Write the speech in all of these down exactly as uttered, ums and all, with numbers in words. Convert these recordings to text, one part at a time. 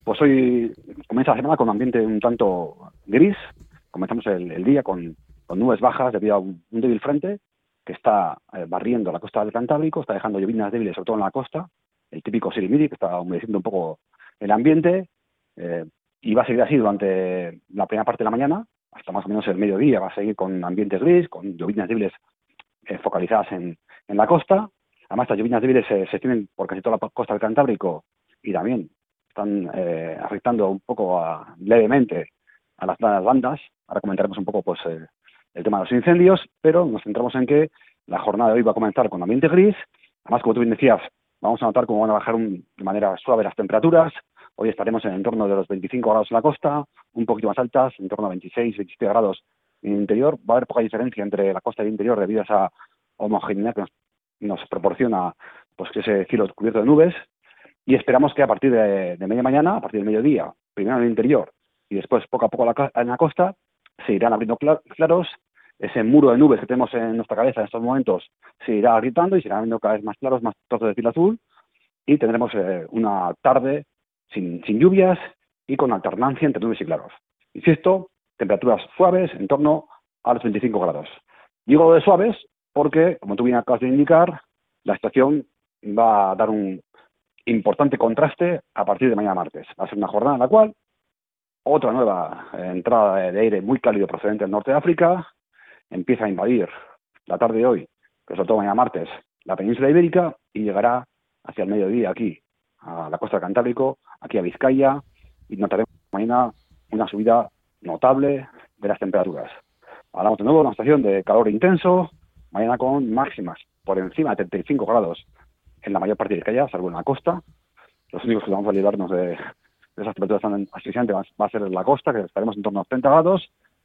Pues hoy comienza la semana con un ambiente un tanto gris. Comenzamos el, el día con, con nubes bajas debido a un, un débil frente que está eh, barriendo la costa del Cantábrico, está dejando llovinas débiles, sobre todo en la costa, el típico sirimiri que está humedeciendo un poco el ambiente, eh, y va a seguir así durante la primera parte de la mañana, hasta más o menos el mediodía. Va a seguir con ambientes gris, con llovinas débiles eh, focalizadas en, en la costa. Además, estas llovinas débiles se, se extienden por casi toda la costa del Cantábrico y también están eh, afectando un poco a, levemente a las, a las bandas. Ahora comentaremos un poco pues eh, el tema de los incendios, pero nos centramos en que la jornada de hoy va a comenzar con ambiente gris. Además, como tú bien decías, vamos a notar cómo van a bajar un, de manera suave las temperaturas. Hoy estaremos en el entorno de los veinticinco grados en la costa, un poquito más altas, en torno a veintiséis, veintisiete grados en el interior. Va a haber poca diferencia entre la costa y el interior debido a esa homogeneidad que nos, nos proporciona pues ese cielo cubierto de nubes. Y esperamos que a partir de, de media mañana, a partir del mediodía, primero en el interior y después poco a poco la, en la costa, se irán abriendo claros. Ese muro de nubes que tenemos en nuestra cabeza en estos momentos se irá agrietando y se irán abriendo cada vez más claros, más trozos de cielo azul, y tendremos eh, una tarde sin, sin lluvias y con alternancia entre nubes y claros. Insisto, temperaturas suaves en torno a los veinticinco grados. Digo de suaves porque, como tú bien acabas de indicar, la estación va a dar un importante contraste a partir de mañana martes. Va a ser una jornada en la cual otra nueva entrada de aire muy cálido procedente del norte de África empieza a invadir la tarde de hoy, que sobre todo mañana martes, la península ibérica, y llegará hacia el mediodía aquí, a la costa del Cantábrico, aquí a Vizcaya, y notaremos mañana una subida notable de las temperaturas. Hablamos de nuevo de una estación de calor intenso, mañana con máximas por encima de treinta y cinco grados en la mayor parte de Vizcaya, salvo en la costa. Los únicos que vamos a librarnos de, de esas temperaturas tan asfixiantes va, va a ser en la costa, que estaremos en torno a los treinta grados.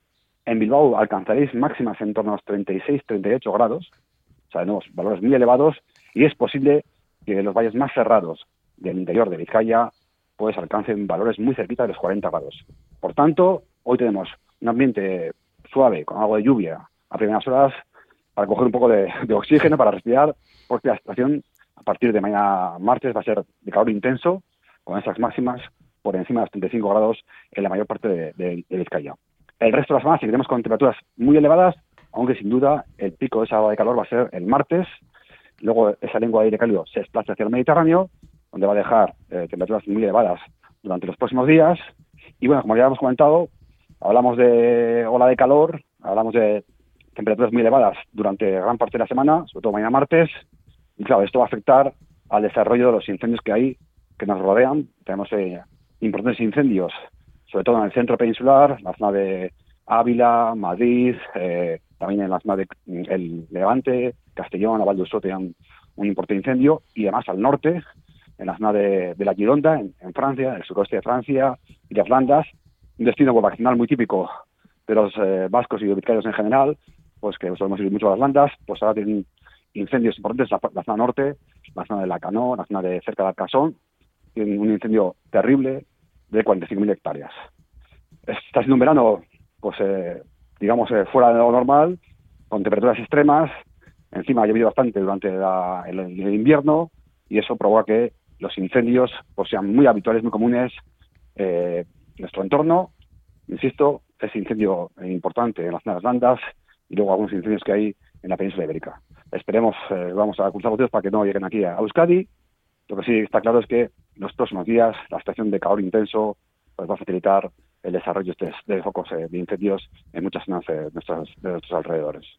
En Bilbao alcanzaréis máximas en torno a los treinta y seis, treinta y ocho grados, o sea, de nuevo, valores muy elevados, y es posible que los valles más cerrados del interior de Vizcaya pues alcancen valores muy cerquita de los cuarenta grados. Por tanto, hoy tenemos un ambiente suave, con algo de lluvia a primeras horas, para coger un poco de, de oxígeno, para respirar, porque la estación a partir de mañana martes va a ser de calor intenso, con esas máximas por encima de los treinta y cinco grados en la mayor parte de, de, de Vizcaya. El resto de la semana seguiremos con temperaturas muy elevadas, aunque sin duda el pico de esa ola de calor va a ser el martes. Luego esa lengua de aire cálido se desplaza hacia el Mediterráneo, donde va a dejar eh, temperaturas muy elevadas durante los próximos días. Y bueno, como ya hemos comentado, hablamos de ola de calor, hablamos de temperaturas muy elevadas durante gran parte de la semana, sobre todo mañana martes. Y claro, esto va a afectar al desarrollo de los incendios que hay, que nos rodean. Tenemos eh, importantes incendios, sobre todo en el centro peninsular, la zona de Ávila, Madrid, eh, también en la zona de el Levante, Castellón, la Val d'Usó tienen un importante incendio, y además al norte, en la zona de, de la Gironda, en, en Francia, en el suroeste de Francia y de Flandas, un destino vacacional muy típico de los eh, vascos y de vizcaínos en general, pues que solemos ir mucho a las Landas, pues ahora tienen incendios importantes, la, la zona norte, la zona de la Canó, la zona de cerca de Arcasón, tienen un incendio terrible de cuarenta y cinco mil hectáreas. Está siendo un verano, pues eh, digamos, eh, fuera de lo normal, con temperaturas extremas. Encima ha llovido bastante durante la, el, el invierno, y eso provoca que los incendios pues sean muy habituales, muy comunes eh, en nuestro entorno. Insisto, ese incendio importante en las zonas Landas y luego algunos incendios que hay en la península ibérica. Esperemos, eh, vamos a cruzar los dedos para que no lleguen aquí a Euskadi. Lo que sí está claro es que los próximos días la estación de calor intenso pues va a facilitar el desarrollo de, de focos eh, de incendios en muchas zonas de nuestros, de nuestros alrededores.